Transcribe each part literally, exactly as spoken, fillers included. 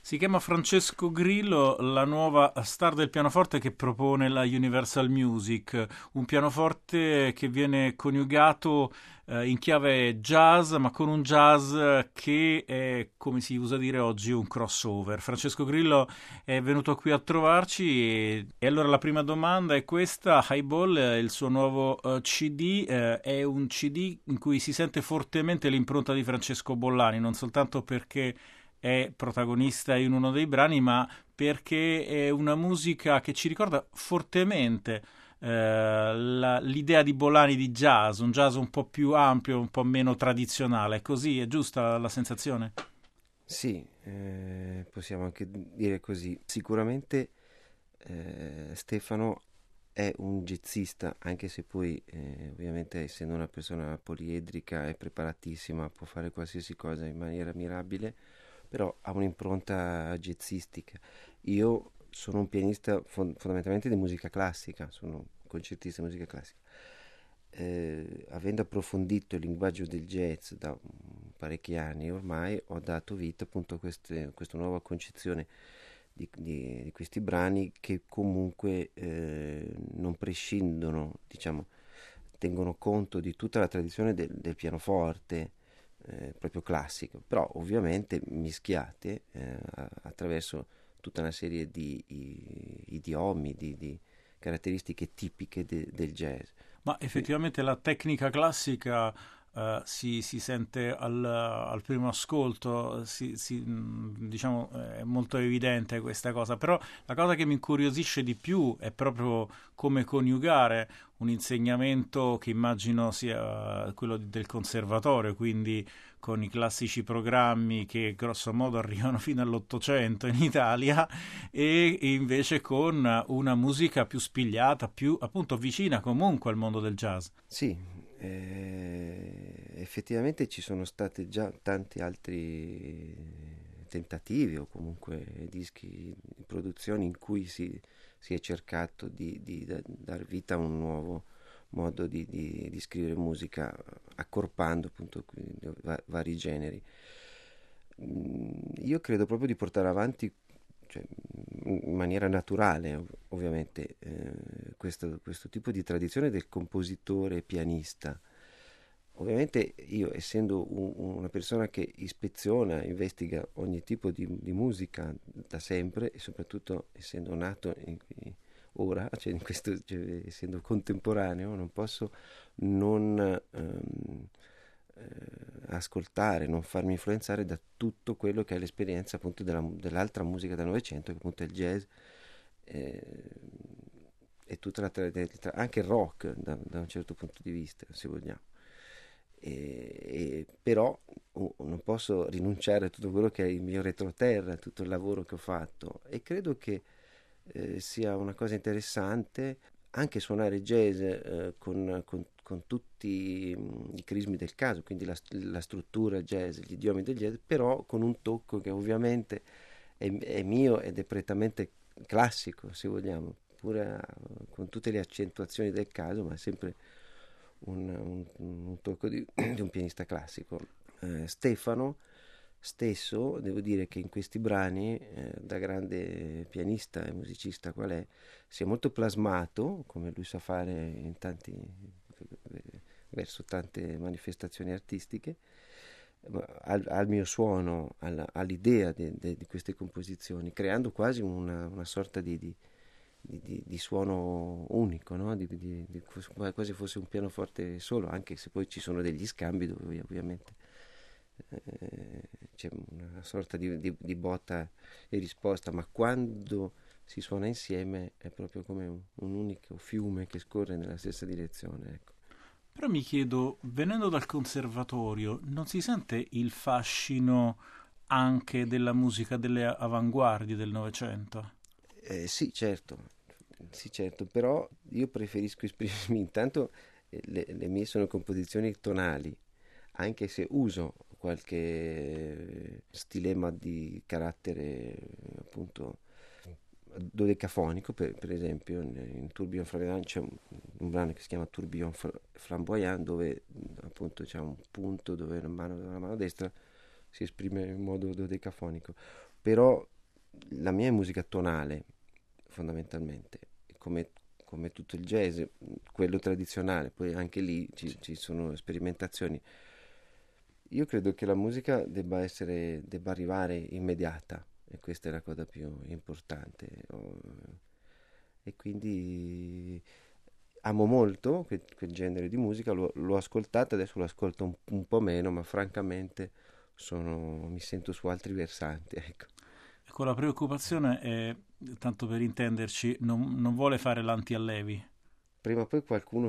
Si chiama Francesco Grillo, la nuova star del pianoforte che propone la Universal Music, un pianoforte che viene coniugato eh, in chiave jazz, ma con un jazz che è, come si usa dire oggi, un crossover. Francesco Grillo è venuto qui a trovarci e, e allora la prima domanda è questa: Highball, eh, il suo nuovo eh, C D, eh, è un C D in cui si sente fortemente l'impronta di Francesco Bollani, non soltanto perché è protagonista in uno dei brani, ma perché è una musica che ci ricorda fortemente eh, la- l'idea di Bolani di jazz, un jazz un po' più ampio, un po' meno tradizionale. È così, è giusta la sensazione? Sì, eh, possiamo anche dire così. Sicuramente eh, Stefano è un jazzista, anche se poi eh, ovviamente essendo una persona poliedrica e preparatissima può fare qualsiasi cosa in maniera mirabile, però ha un'impronta jazzistica. Io sono un pianista fon- fondamentalmente di musica classica, sono un concertista di musica classica. Eh, avendo approfondito il linguaggio del jazz da mm, parecchi anni ormai, ho dato vita appunto a queste- questa nuova concezione di, di- di questi brani che comunque eh, non prescindono, diciamo, tengono conto di tutta la tradizione del, del pianoforte, eh, proprio classico, però ovviamente mischiate eh, a- attraverso tutta una serie di i- idiomi, di, di caratteristiche tipiche de- del jazz. Ma Quindi, effettivamente la tecnica classica eh, si, si sente al, al primo ascolto, si, si, mh, diciamo, è molto evidente questa cosa, però la cosa che mi incuriosisce di più è proprio come coniugare un insegnamento che immagino sia quello di- del conservatorio, quindi con i classici programmi che grosso modo arrivano fino all'Ottocento in Italia, e invece con una musica più spigliata, più appunto vicina comunque al mondo del jazz. sì, eh, effettivamente ci sono stati già tanti altri tentativi o comunque dischi, produzioni in cui si, si è cercato di, di da- dar vita a un nuovo modo di, di- di scrivere musica, accorpando appunto quindi va- vari generi. Mm, Io credo proprio di portare avanti, cioè, in maniera naturale, ov- ovviamente, eh, questo, questo tipo di tradizione del compositore pianista. Ovviamente io, essendo un- una persona che ispeziona, investiga ogni tipo di, di musica da sempre e soprattutto essendo nato in- in- ora, cioè in questo, cioè, essendo contemporaneo, non posso non ehm, eh, ascoltare, non farmi influenzare da tutto quello che è l'esperienza appunto della- dell'altra musica del Novecento, che appunto è il jazz eh, e tutta la tra- tra- anche il rock da, da un certo punto di vista, se vogliamo. E- e- però oh, non posso rinunciare a tutto quello che è il mio retroterra, tutto il lavoro che ho fatto e credo che eh, sia una cosa interessante anche suonare jazz eh, con, con- con tutti mm, i crismi del caso, quindi la, la struttura jazz, gli idiomi del jazz, però con un tocco che ovviamente è, è mio ed è prettamente classico, se vogliamo, pure eh, con tutte le accentuazioni del caso, ma è sempre un, un- un tocco di, di un pianista classico. Eh, Stefano stesso, devo dire che in questi brani, eh, da grande pianista e musicista qual è, si è molto plasmato, come lui sa fare in tanti, verso tante manifestazioni artistiche, al, al mio suono, alla- all'idea de- de- di queste composizioni, creando quasi una, una sorta di, di- di- di- di suono unico, no? Di- di- di- quasi fosse un pianoforte solo, anche se poi ci sono degli scambi dove ovviamente eh, c'è una sorta di, di- di botta e risposta, ma quando si suona insieme è proprio come un, un unico fiume che scorre nella stessa direzione, ecco. Però mi chiedo, venendo dal conservatorio, non si sente il fascino anche della musica delle avanguardie del Novecento? Eh, sì, certo, sì, certo, però io preferisco esprimermi intanto, eh, le, le mie sono composizioni tonali, anche se uso qualche stilema di carattere appunto dodecafonico, per, per esempio in, in Tourbillon Flamboyant c'è un, un brano che si chiama Tourbillon Flamboyant dove appunto c'è un punto dove la mano, la mano destra si esprime in modo dodecafonico, però la mia è musica tonale, fondamentalmente, come, come tutto il jazz, quello tradizionale, poi anche lì ci, ci sono sperimentazioni. Io credo che la musica debba essere, debba arrivare immediata, e questa è la cosa più importante. Oh, E quindi amo molto quel, quel genere di musica, l'ho, l'ho ascoltata, adesso lo ascolto un, un po' meno, ma francamente sono, mi sento su altri versanti, ecco. Ecco, la preoccupazione è, tanto per intenderci, non, non vuole fare l'anti-allevi. Prima o poi qualcuno...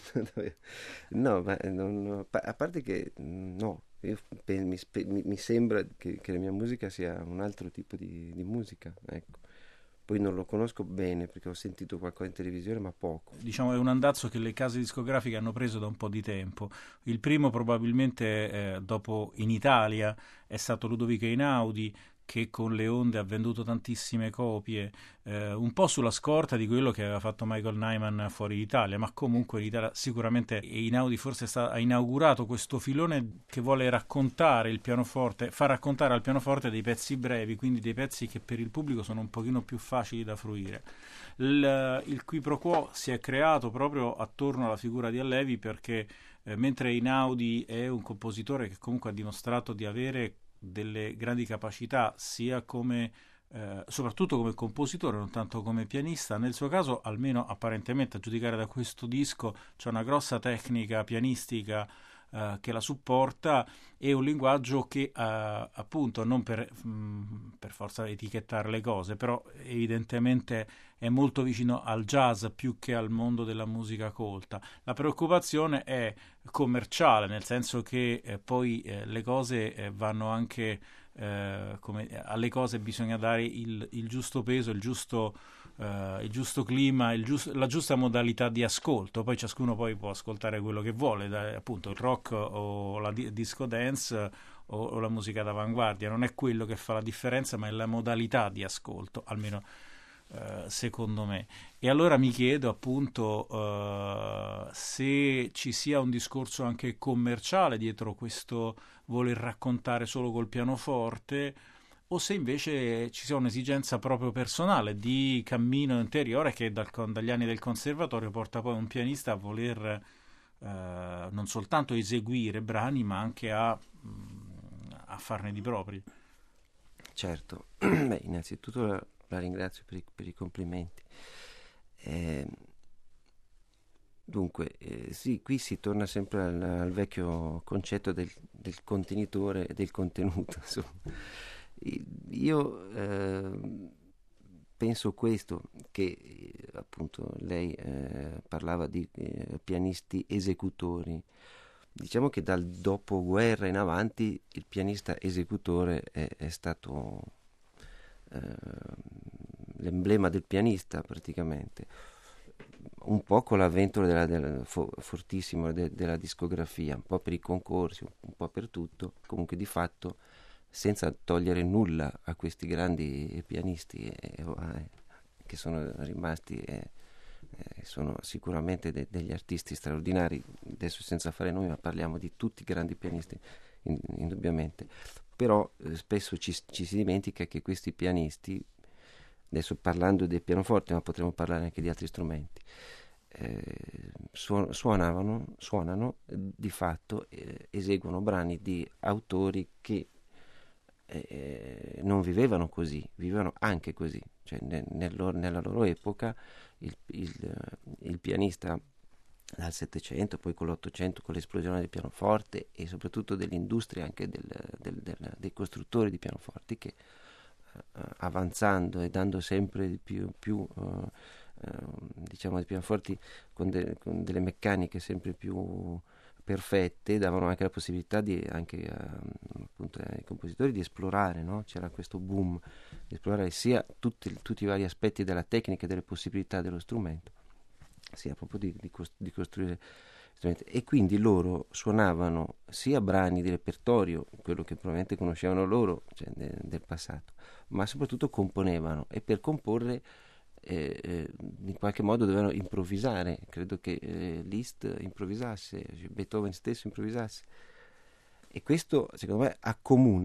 No, ma non- a parte che no, io pe- mi, spe- mi- mi sembra che, che la mia musica sia un altro tipo di, di musica, ecco. Poi non lo conosco bene perché ho sentito qualcosa in televisione, ma poco. Diciamo, è un andazzo che le case discografiche hanno preso da un po' di tempo. Il primo probabilmente eh, dopo in Italia è stato Ludovico Einaudi, che con le onde ha venduto tantissime copie, eh, un po' sulla scorta di quello che aveva fatto Michael Nyman fuori d'Italia, ma comunque in Italia sicuramente Einaudi forse sta, ha inaugurato questo filone che vuole raccontare il pianoforte, far raccontare al pianoforte dei pezzi brevi, quindi dei pezzi che per il pubblico sono un pochino più facili da fruire. Il, il qui pro quo si è creato proprio attorno alla figura di Allevi perché eh, mentre Einaudi è un compositore che comunque ha dimostrato di avere delle grandi capacità sia come eh, soprattutto come compositore, non tanto come pianista. Nel suo caso, almeno apparentemente, a giudicare da questo disco, c'è una grossa tecnica pianistica eh, che la supporta e un linguaggio che eh, appunto non per, mh, per forza etichettare le cose, però evidentemente è molto vicino al jazz più che al mondo della musica colta. La preoccupazione è commerciale, nel senso che eh, poi eh, le cose eh, vanno anche eh, come, alle cose bisogna dare il, il giusto peso, il giusto, eh, il giusto clima, il giust- la giusta modalità di ascolto. Poi ciascuno poi può ascoltare quello che vuole, da, appunto il rock o la di- disco dance o, o la musica d'avanguardia. Non è quello che fa la differenza, ma è la modalità di ascolto, almeno eh, secondo me. E allora mi chiedo appunto eh, se ci sia un discorso anche commerciale dietro questo voler raccontare solo col pianoforte o se invece ci sia un'esigenza proprio personale di cammino interiore che dal- dagli anni del conservatorio porta poi un pianista a voler eh, non soltanto eseguire brani ma anche a, mm, a farne di propri. Certo, beh, innanzitutto la, la ringrazio per i, per i complimenti. Eh, Dunque, eh, sì, qui si torna sempre al, al vecchio concetto del, del contenitore e del contenuto. Insomma. I- Io eh, penso questo, che eh, appunto lei eh, parlava di eh, pianisti esecutori. Diciamo che dal dopoguerra in avanti il pianista esecutore è, è stato eh, l'emblema del pianista praticamente un po' con l'avvento della, della, fo, fortissimo de, della discografia, un po' per i concorsi, un po' per tutto, comunque di fatto senza togliere nulla a questi grandi pianisti eh, eh, che sono rimasti e eh, sono sicuramente de, degli artisti straordinari, adesso senza fare nomi, ma parliamo di tutti i grandi pianisti, in, indubbiamente. Però eh, spesso ci, ci si dimentica che questi pianisti, adesso parlando del pianoforte, ma potremmo parlare anche di altri strumenti, eh, suon- suonavano, suonano eh, di fatto, eh, eseguono brani di autori che eh, non vivevano così, vivevano anche così, cioè ne- nel loro- nella loro epoca il, il, il pianista dal Settecento, poi con l'Ottocento, con l'esplosione del pianoforte e soprattutto dell'industria anche del, del, del, dei costruttori di pianoforti che eh, avanzando e dando sempre di più, più eh, eh, diciamo dei pianoforti con, de, con delle meccaniche sempre più perfette, davano anche la possibilità di, anche eh, appunto ai compositori di esplorare, no? C'era questo boom di esplorare sia tutti, tutti i vari aspetti della tecnica e delle possibilità dello strumento, sia proprio di, di, costru- di costruire strumenti. E quindi loro suonavano sia brani di repertorio, quello che probabilmente conoscevano loro, cioè de, del passato, ma soprattutto componevano e per comporre eh, eh, in qualche modo dovevano improvvisare. Credo che eh, Liszt improvvisasse, Beethoven stesso improvvisasse, e questo secondo me accomuna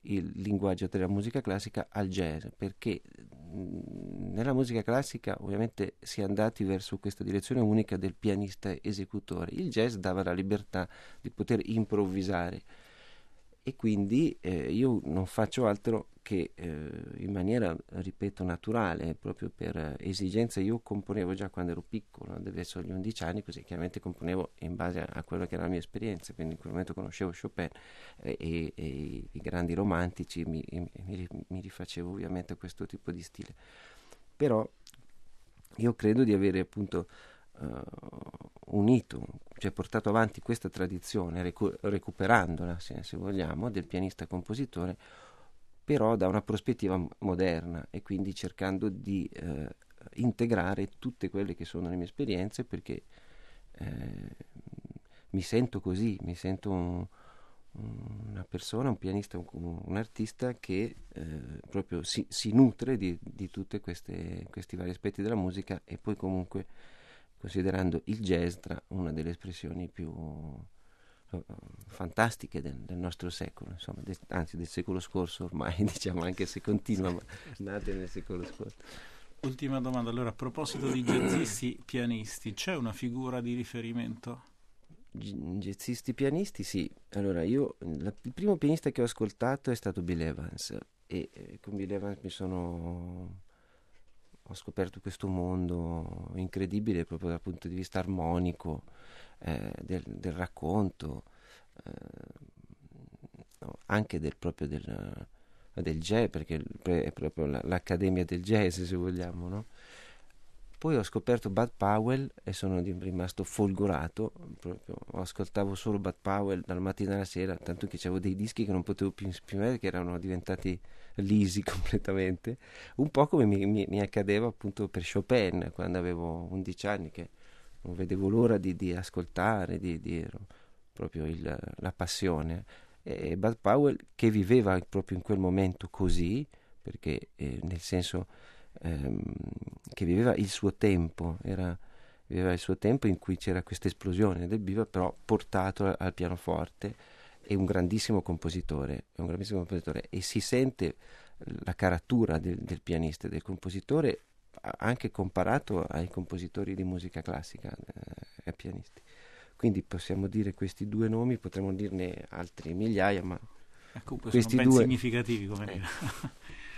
il linguaggio della musica classica al jazz, perché mh, nella musica classica ovviamente si è andati verso questa direzione unica del pianista esecutore. Il jazz dava la libertà di poter improvvisare e quindi eh, io non faccio altro che eh, in maniera, ripeto, naturale, proprio per esigenza. Io componevo già quando ero piccolo, verso gli undici anni, così chiaramente componevo in base a, a quello che era la mia esperienza, quindi in quel momento conoscevo Chopin eh, e, e i, i grandi romantici, mi, mi, mi rifacevo ovviamente a questo tipo di stile. Però io credo di avere appunto uh, unito, cioè portato avanti questa tradizione, recu- recuperandola, se, se vogliamo, del pianista compositore, però da una prospettiva m- moderna e quindi cercando di uh, integrare tutte quelle che sono le mie esperienze, perché eh, mi sento così, mi sento un, una persona, un pianista, un, un artista che eh, proprio si, si nutre di, di tutti questi vari aspetti della musica e poi comunque considerando il jazz tra una delle espressioni più uh, fantastiche del, del nostro secolo, insomma, de, anzi del secolo scorso ormai, diciamo, anche se continua, ma nate nel secolo scorso. Ultima domanda, allora, a proposito di jazzisti pianisti, c'è una figura di riferimento? Jazzisti pianisti, sì. Allora, io la, il primo pianista che ho ascoltato è stato Bill Evans e eh, con Bill Evans mi sono ho scoperto questo mondo incredibile proprio dal punto di vista armonico eh, del, del racconto eh, no, anche del proprio del, del jazz, perché è proprio la, l'accademia del jazz, se vogliamo, no? Poi ho scoperto Bud Powell e sono rimasto folgorato, proprio, ascoltavo solo Bud Powell dalla mattina alla sera, tanto che avevo dei dischi che non potevo più esprimere, che erano diventati lisi completamente, un po' come mi, mi, mi accadeva appunto per Chopin quando avevo undici anni, che non vedevo l'ora di, di ascoltare, di, di proprio il, la passione. E Bud Powell, che viveva proprio in quel momento così, perché eh, nel senso ehm, che viveva il suo tempo, era, viveva il suo tempo in cui c'era questa esplosione del bebop, però portato al, al pianoforte, è un grandissimo compositore, è un grandissimo compositore e si sente la caratura del, del pianista e del compositore anche comparato ai compositori di musica classica, eh, ai pianisti. Quindi possiamo dire questi due nomi, potremmo dirne altri migliaia, ma Eh, comunque sono questi ben due significativi come eh, dire.